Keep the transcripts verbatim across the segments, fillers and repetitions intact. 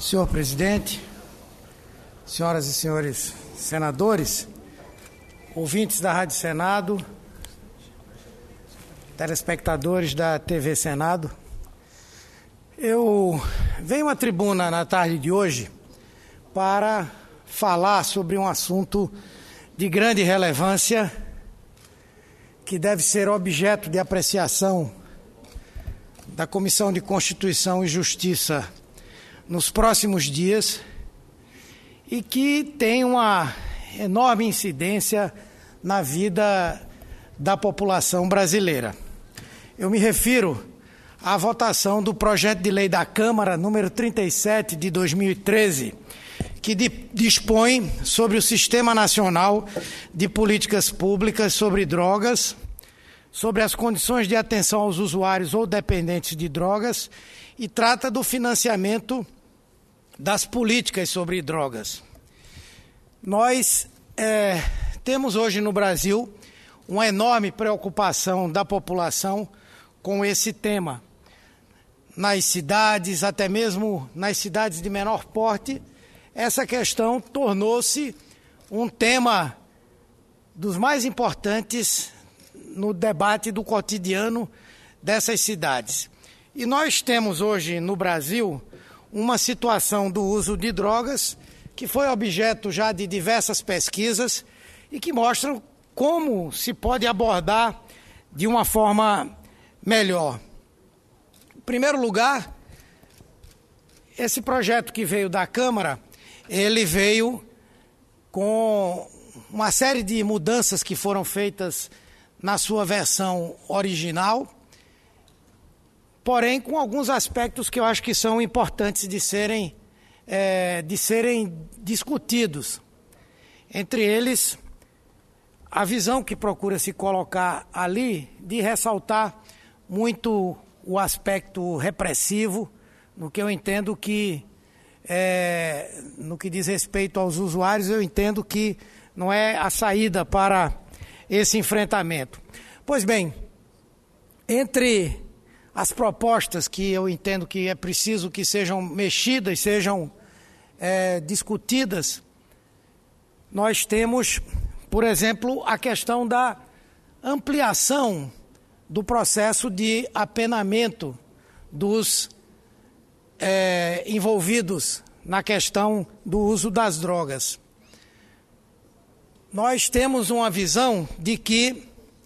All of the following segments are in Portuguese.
Senhor presidente, senhoras e senhores senadores, ouvintes da Rádio Senado, telespectadores da T V Senado, eu venho à tribuna na tarde de hoje para falar sobre um assunto de grande relevância que deve ser objeto de apreciação da Comissão de Constituição e Justiça nos próximos dias e que tem uma enorme incidência na vida da população brasileira. Eu me refiro à votação do projeto de lei da Câmara número trinta e sete de dois mil e treze, que dispõe sobre o Sistema Nacional de Políticas Públicas sobre Drogas, sobre as condições de atenção aos usuários ou dependentes de drogas e trata do financiamento das políticas sobre drogas. Nós é, temos hoje no Brasil uma enorme preocupação da população com esse tema. Nas cidades, até mesmo nas cidades de menor porte, essa questão tornou-se um tema dos mais importantes no debate do cotidiano dessas cidades. E nós temos hoje no Brasil uma situação do uso de drogas que foi objeto já de diversas pesquisas e que mostram como se pode abordar de uma forma melhor. Em primeiro lugar, esse projeto que veio da Câmara, ele veio com uma série de mudanças que foram feitas na sua versão original, porém com alguns aspectos que eu acho que são importantes de serem, é, de serem discutidos. Entre eles, a visão que procura se colocar ali de ressaltar muito o aspecto repressivo, no que eu entendo que, é, no que diz respeito aos usuários, eu entendo que não é a saída para esse enfrentamento. Pois bem, entre as propostas que eu entendo que é preciso que sejam mexidas, sejam é, discutidas, nós temos, por exemplo, a questão da ampliação do processo de apenamento dos é, envolvidos na questão do uso das drogas. Nós temos uma visão de que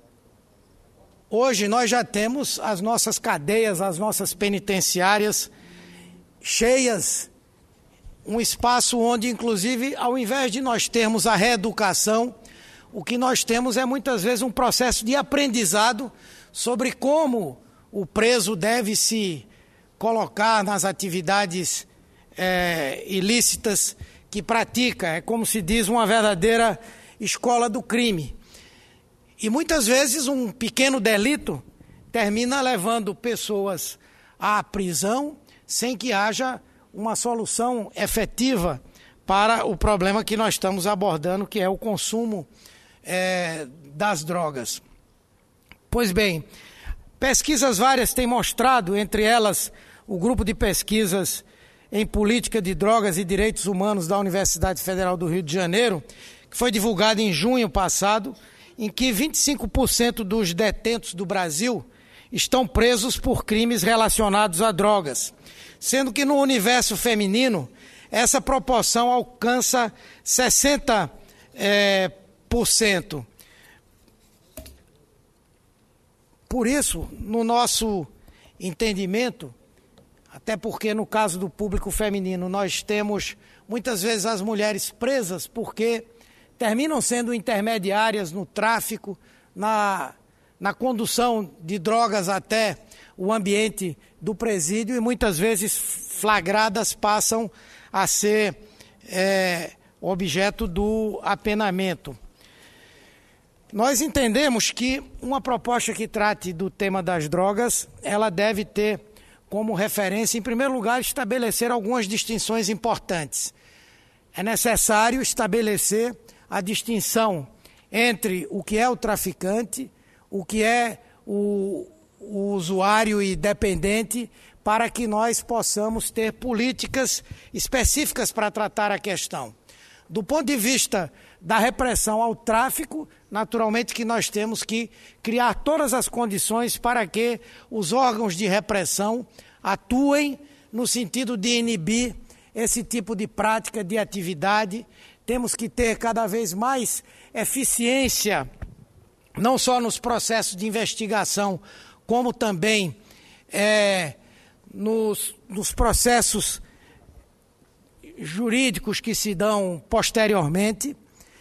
hoje nós já temos as nossas cadeias, as nossas penitenciárias cheias, um espaço onde, inclusive, ao invés de nós termos a reeducação, o que nós temos é muitas vezes um processo de aprendizado sobre como o preso deve se colocar nas atividades é, ilícitas que pratica. É como se diz, uma verdadeira escola do crime. E muitas vezes um pequeno delito termina levando pessoas à prisão sem que haja uma solução efetiva para o problema que nós estamos abordando, que é o consumo é, das drogas. Pois bem, pesquisas várias têm mostrado, entre elas o grupo de pesquisas em política de drogas e direitos humanos da Universidade Federal do Rio de Janeiro, que foi divulgado em junho passado, em que vinte e cinco por cento dos detentos do Brasil estão presos por crimes relacionados a drogas, sendo que no universo feminino essa proporção alcança sessenta por cento. Por isso, no nosso entendimento, até porque no caso do público feminino nós temos muitas vezes as mulheres presas porque terminam sendo intermediárias no tráfico, na, na condução de drogas até o ambiente do presídio e muitas vezes flagradas passam a ser é, objeto do apenamento. Nós entendemos que uma proposta que trate do tema das drogas, ela deve ter como referência, em primeiro lugar, estabelecer algumas distinções importantes. É necessário estabelecer a distinção entre o que é o traficante, o que é o, o usuário e dependente, para que nós possamos ter políticas específicas para tratar a questão. Do ponto de vista da repressão ao tráfico, naturalmente que nós temos que criar todas as condições para que os órgãos de repressão atuem no sentido de inibir esse tipo de prática, de atividade. Temos que ter cada vez mais eficiência, não só nos processos de investigação, como também é, nos, nos processos jurídicos que se dão posteriormente,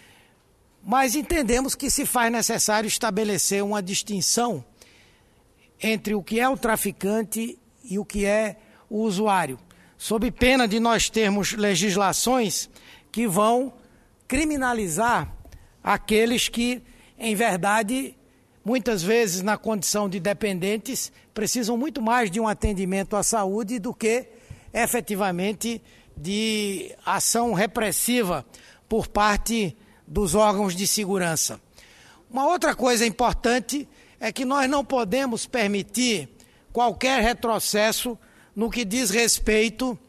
mas entendemos que se faz necessário estabelecer uma distinção entre o que é o traficante e o que é o usuário, sob pena de nós termos legislações que vão criminalizar aqueles que, em verdade, muitas vezes na condição de dependentes, precisam muito mais de um atendimento à saúde do que efetivamente de ação repressiva por parte dos órgãos de segurança. Uma outra coisa importante é que nós não podemos permitir qualquer retrocesso no que diz respeito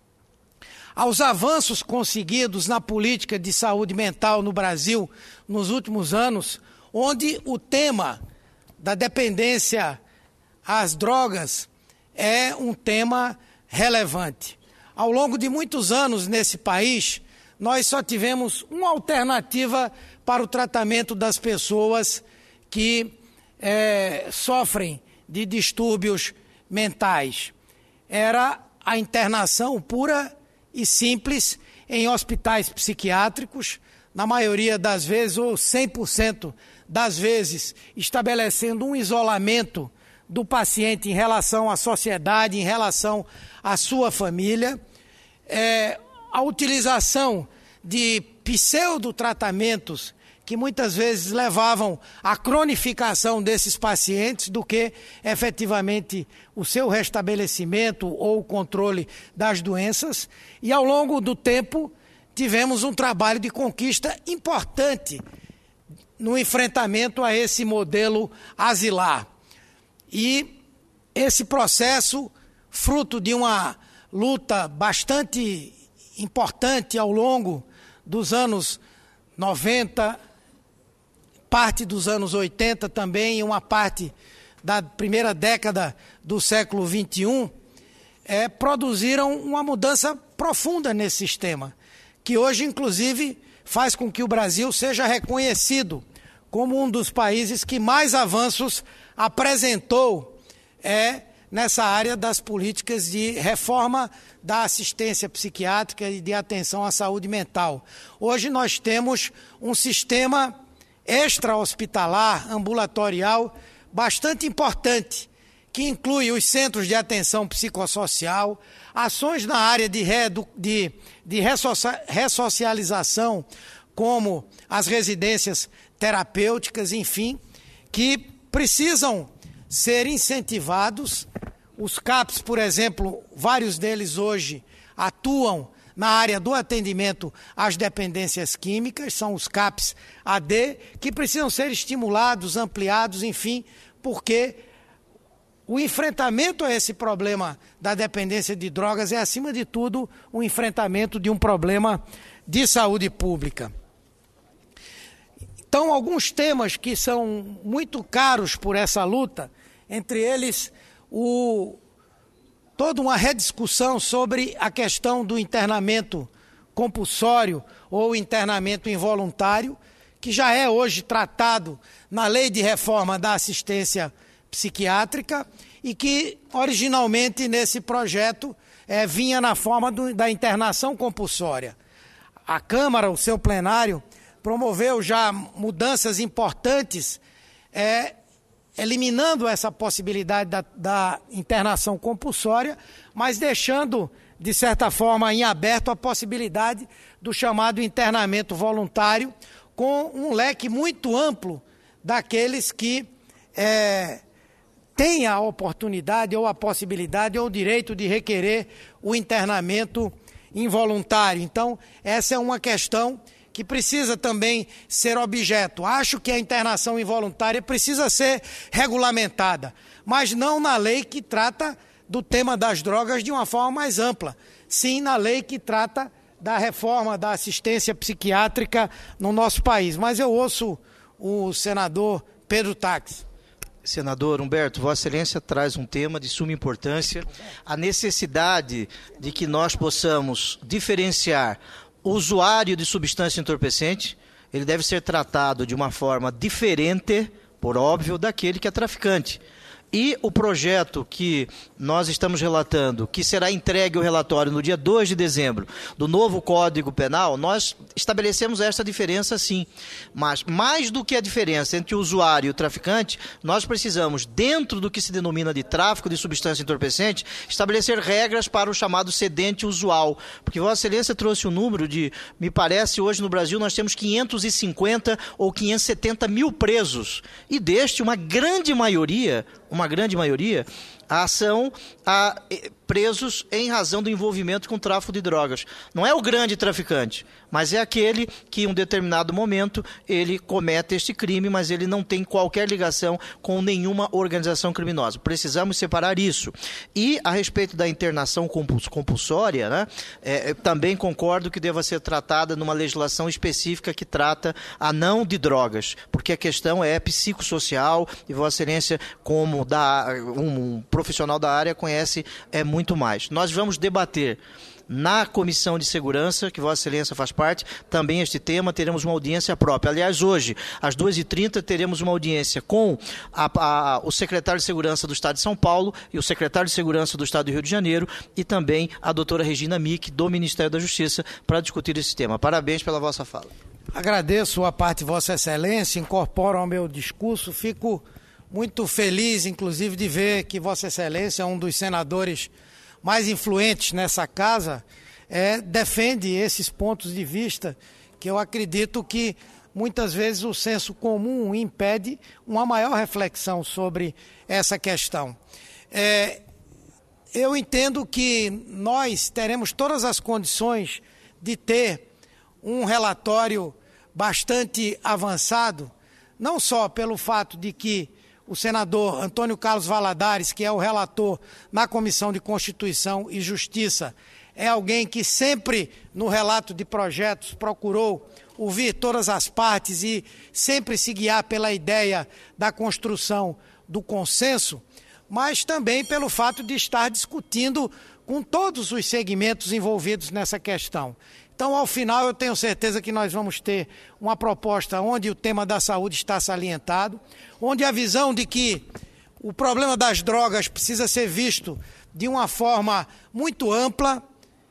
aos avanços conseguidos na política de saúde mental no Brasil nos últimos anos, onde o tema da dependência às drogas é um tema relevante. Ao longo de muitos anos nesse país, nós só tivemos uma alternativa para o tratamento das pessoas que é, sofrem de distúrbios mentais. Era a internação pura e simples em hospitais psiquiátricos, na maioria das vezes, ou cem por cento das vezes, estabelecendo um isolamento do paciente em relação à sociedade, em relação à sua família. É, a utilização de pseudotratamentos que muitas vezes levavam à cronificação desses pacientes do que efetivamente o seu restabelecimento ou o controle das doenças. E ao longo do tempo tivemos um trabalho de conquista importante no enfrentamento a esse modelo asilar. E esse processo, fruto de uma luta bastante importante ao longo dos anos noventa, parte dos anos oitenta também, e uma parte da primeira década do século vinte e um, é, produziram uma mudança profunda nesse sistema, que hoje, inclusive, faz com que o Brasil seja reconhecido como um dos países que mais avanços apresentou é, nessa área das políticas de reforma da assistência psiquiátrica e de atenção à saúde mental. Hoje nós temos um sistema extra-hospitalar, ambulatorial, bastante importante, que inclui os centros de atenção psicossocial, ações na área de, reedu- de, de ressocia- ressocialização, como as residências terapêuticas, enfim, que precisam ser incentivados. Os CAPs, por exemplo, vários deles hoje atuam na área do atendimento às dependências químicas, são os CAPs A D, que precisam ser estimulados, ampliados, enfim, porque o enfrentamento a esse problema da dependência de drogas é, acima de tudo, o enfrentamento de um problema de saúde pública. Então, alguns temas que são muito caros por essa luta, entre eles o, toda uma rediscussão sobre a questão do internamento compulsório ou internamento involuntário, que já é hoje tratado na Lei de Reforma da Assistência Psiquiátrica e que originalmente nesse projeto é, vinha na forma do, da internação compulsória. A Câmara, o seu plenário, promoveu já mudanças importantes, é, eliminando essa possibilidade da, da internação compulsória, mas deixando, de certa forma, em aberto a possibilidade do chamado internamento voluntário, com um leque muito amplo daqueles que é, têm a oportunidade ou a possibilidade ou o direito de requerer o internamento involuntário. Então, essa é uma questão que precisa também ser objeto. Acho que a internação involuntária precisa ser regulamentada, mas não na lei que trata do tema das drogas de uma forma mais ampla. Sim, na lei que trata da reforma da assistência psiquiátrica no nosso país. Mas eu ouço o senador Pedro Táxi. Senador Humberto, Vossa Excelência traz um tema de suma importância, a necessidade de que nós possamos diferenciar o usuário de substância entorpecente. Ele deve ser tratado de uma forma diferente, por óbvio, daquele que é traficante. E o projeto que nós estamos relatando, que será entregue o relatório no dia dois de dezembro, do novo Código Penal, nós estabelecemos essa diferença sim. Mas mais do que a diferença entre o usuário e o traficante, nós precisamos, dentro do que se denomina de tráfico de substância entorpecente, estabelecer regras para o chamado cedente usual. Porque Vossa Excelência trouxe um número de, me parece, hoje no Brasil nós temos quinhentos e cinquenta ou quinhentos e setenta mil presos. E deste, uma grande maioria... uma grande maioria, a ação a presos em razão do envolvimento com o tráfico de drogas. Não é o grande traficante, mas é aquele que em um determinado momento ele comete este crime, mas ele não tem qualquer ligação com nenhuma organização criminosa. Precisamos separar isso. E a respeito da internação compulsória, né, é, também concordo que deva ser tratada numa legislação específica que trata a não de drogas, porque a questão é psicossocial e Vossa Excelência, como da, um profissional da área, conhece é, muito mais. Nós vamos debater na Comissão de Segurança, que Vossa Excelência faz parte, também este tema, teremos uma audiência própria. Aliás, hoje, às duas e trinta, teremos uma audiência com a, a, o secretário de Segurança do Estado de São Paulo e o secretário de Segurança do Estado do Rio de Janeiro e também a doutora Regina Mick, do Ministério da Justiça, para discutir esse tema. Parabéns pela vossa fala. Agradeço a parte de Vossa Excelência, incorporo ao meu discurso, fico muito feliz, inclusive, de ver que Vossa Excelência é um dos senadores mais influentes nessa casa, é, defende esses pontos de vista que eu acredito que muitas vezes o senso comum impede uma maior reflexão sobre essa questão. É, eu entendo que nós teremos todas as condições de ter um relatório bastante avançado, não só pelo fato de que o senador Antônio Carlos Valadares, que é o relator na Comissão de Constituição e Justiça, é alguém que sempre, no relato de projetos, procurou ouvir todas as partes e sempre se guiar pela ideia da construção do consenso, mas também pelo fato de estar discutindo com todos os segmentos envolvidos nessa questão. Então, ao final, eu tenho certeza que nós vamos ter uma proposta onde o tema da saúde está salientado, onde a visão de que o problema das drogas precisa ser visto de uma forma muito ampla.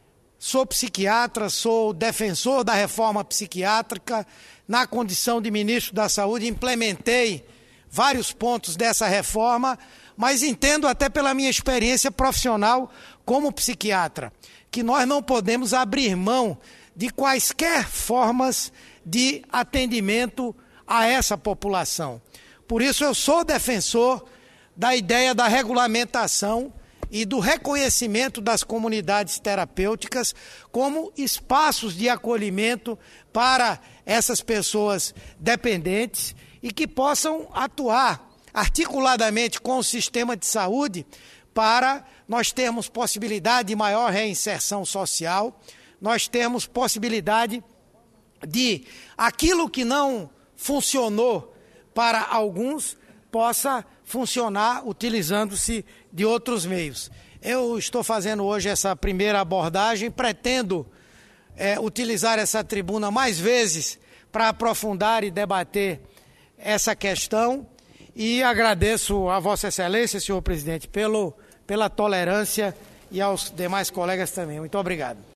Sou psiquiatra, sou defensor da reforma psiquiátrica, na condição de ministro da Saúde, implementei vários pontos dessa reforma, mas entendo até pela minha experiência profissional como psiquiatra, que nós não podemos abrir mão de quaisquer formas de atendimento a essa população. Por isso eu sou defensor da ideia da regulamentação e do reconhecimento das comunidades terapêuticas como espaços de acolhimento para essas pessoas dependentes e que possam atuar articuladamente com o sistema de saúde para nós termos possibilidade de maior reinserção social, nós temos possibilidade de aquilo que não funcionou para alguns possa funcionar utilizando-se de outros meios. Eu estou fazendo hoje essa primeira abordagem, pretendo é, utilizar essa tribuna mais vezes para aprofundar e debater essa questão e agradeço a Vossa Excelência, senhor presidente, pelo, pela tolerância e aos demais colegas também. Muito obrigado.